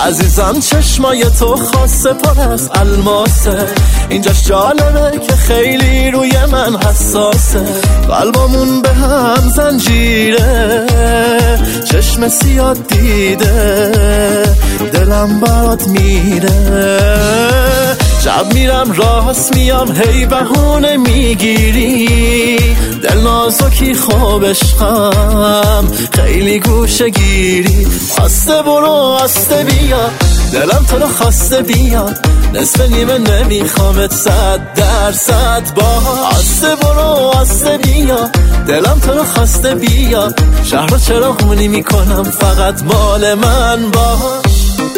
عزیزم چشمای تو خاصه پر از الماسه، اینجاش جالبه که خیلی روی من حساسه. قلبمون به هم زنجیره، چشم سیاه دیده، دلم برات میره. شب میرم راست میام هی بهونه میگیری، دل نازکی خوب عشقم خیلی گوشه گیری. آسته برو آسته بیا، دلم تو رو خواسته بیا، نصف نیمه نمیخوامت 100% با. آسته برو آسته بیا، دلم تو رو خواسته بیا، شهر رو چراغونی میکنم فقط مال من باش.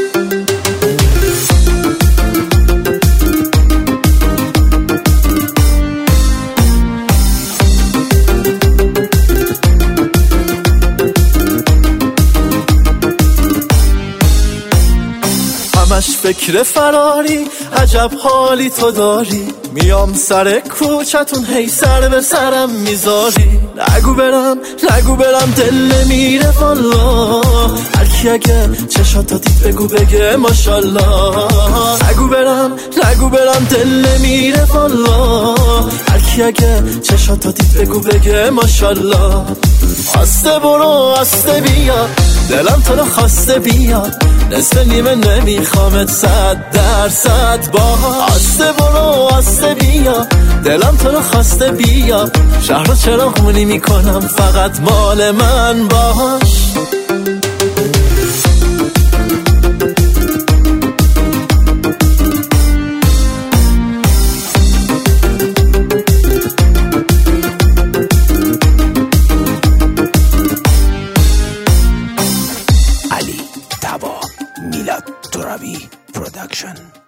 همش فکر فراری، عجب حالی تو داری، میام سر کوچتون هی سر به سرم میذاری. نگو برم دل نمیره والا، هرکی اگه چشاتو دید بگو بگه ماشالله. نگو برم دل نمیره والا، هرکی اگه چشاتو دید بگو بگه ماشالله. آسته برو آسته بیا، دلم تو رو خواسته بیا، نصف نیمه نمیخوامت 100% با. آسته برو آسته بیا، دلم تو رو خواسته بیا، شهر رو چراغونی میکنم فقط مال من باش. علی طبا، میلاد ترابی پروداکشن.